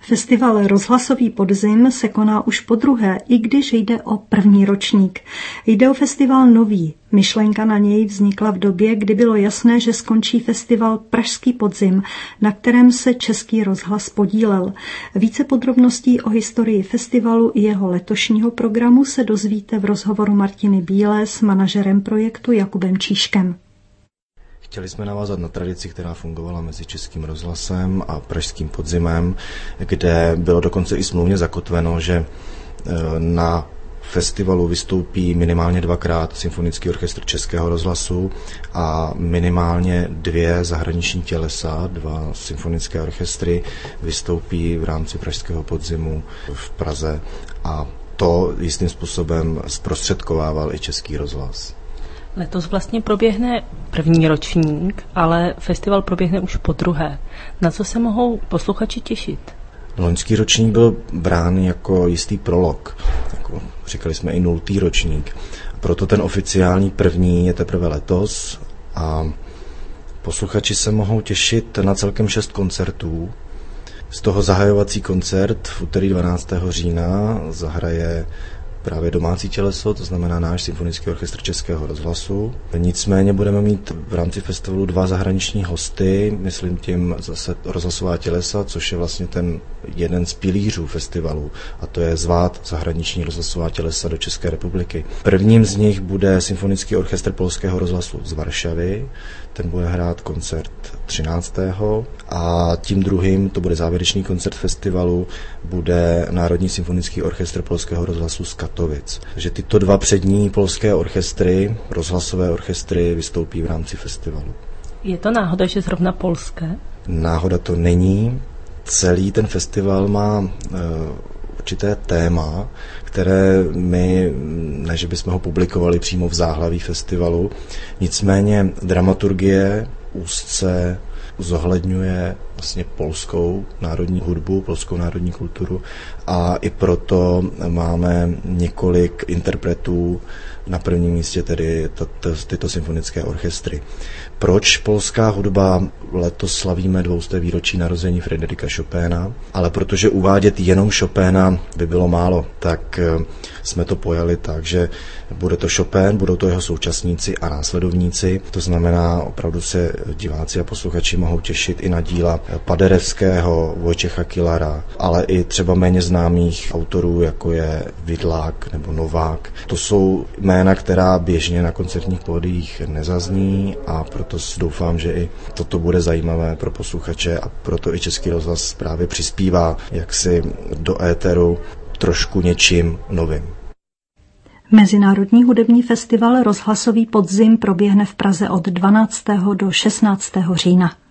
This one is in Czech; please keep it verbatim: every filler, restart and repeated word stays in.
Festival Rozhlasový podzim se koná už podruhé, i když jde o první ročník. Jde o festival nový. Myšlenka na něj vznikla v době, kdy bylo jasné, že skončí festival Pražský podzim, na kterém se Český rozhlas podílel. Více podrobností o historii festivalu i jeho letošního programu se dozvíte v rozhovoru Martiny Bílé s manažerem projektu Jakubem Číškem. Chtěli jsme navázat na tradici, která fungovala mezi Českým rozhlasem a Pražským podzimem, kde bylo dokonce i smluvně zakotveno, že na festivalu vystoupí minimálně dvakrát Symfonický orchestr Českého rozhlasu a minimálně dvě zahraniční tělesa, dva symfonické orchestry vystoupí v rámci Pražského podzimu v Praze a to jistým způsobem zprostředkovával i Český rozhlas. Letos vlastně proběhne první ročník, ale festival proběhne už podruhé. Na co se mohou posluchači těšit? Loňský ročník byl brán jako jistý prolog. Jako říkali jsme i nultý ročník. Proto ten oficiální první je teprve letos a posluchači se mohou těšit na celkem šest koncertů. Z toho zahajovací koncert v úterý dvanáctého října zahraje právě domácí těleso, to znamená náš Symfonický orchestr Českého rozhlasu. Nicméně budeme mít v rámci festivalu dva zahraniční hosty, myslím tím zase rozhlasová tělesa, což je vlastně ten jeden z pilířů festivalu, a to je zvát zahraniční rozhlasová tělesa do České republiky. Prvním z nich bude Symfonický orchestr Polského rozhlasu z Varšavy, ten bude hrát koncert třináctého a tím druhým, to bude závěrečný koncert festivalu, bude Národní symfonický orchestr Polského rozhlasu z Katovic. Takže tyto dva přední polské orchestry, rozhlasové orchestry, vystoupí v rámci festivalu. Je to náhoda, že zrovna polské? Náhoda to není. Celý ten festival má uh, určité téma, které my, ne že bychom ho publikovali přímo v záhlaví festivalu, nicméně dramaturgie úzce zohledňuje vlastně polskou národní hudbu, polskou národní kulturu a i proto máme několik interpretů, na prvním místě tedy tyto symfonické orchestry. Proč polská hudba? Letos slavíme dvousté výročí narození Fryderyka Chopina, ale protože uvádět jenom Chopina by bylo málo, tak jsme to pojali tak, že bude to Chopin, budou to jeho současníci a následovníci, to znamená opravdu se diváci a posluchači mohou těšit i na díla Paderewského, Wojciecha Kilara, ale i třeba méně známých autorů, jako je Vidlák nebo Novák. To jsou jména, která běžně na koncertních pódiích nezazní a proto doufám, že i toto bude zajímavé pro posluchače a proto i Český rozhlas právě přispívá jaksi do éteru trošku něčím novým. Mezinárodní hudební festival Rozhlasový podzim proběhne v Praze od dvanáctého do šestnáctého října.